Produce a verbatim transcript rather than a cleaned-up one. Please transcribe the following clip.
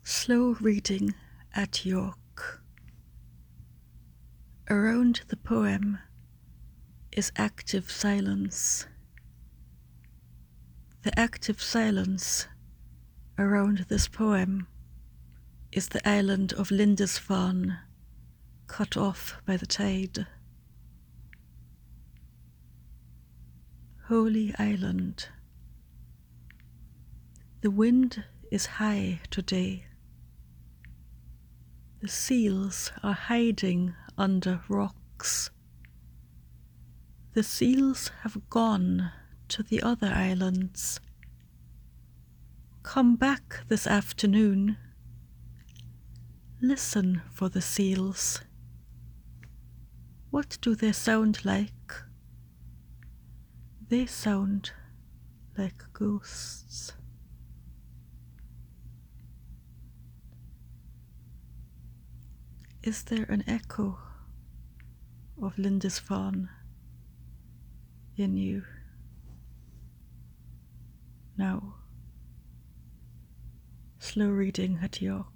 Slow reading at York. Around the poem is active silence. The active silence around this poem is the island of Lindisfarne, cut off by the tide. Holy Island. The wind is high today. The seals are hiding under rocks. The seals have gone to the other islands. Come back this afternoon. Listen for the seals. What do they sound like? They sound like ghosts. Is there an echo of Lindisfarne in you now? Slow reading at York.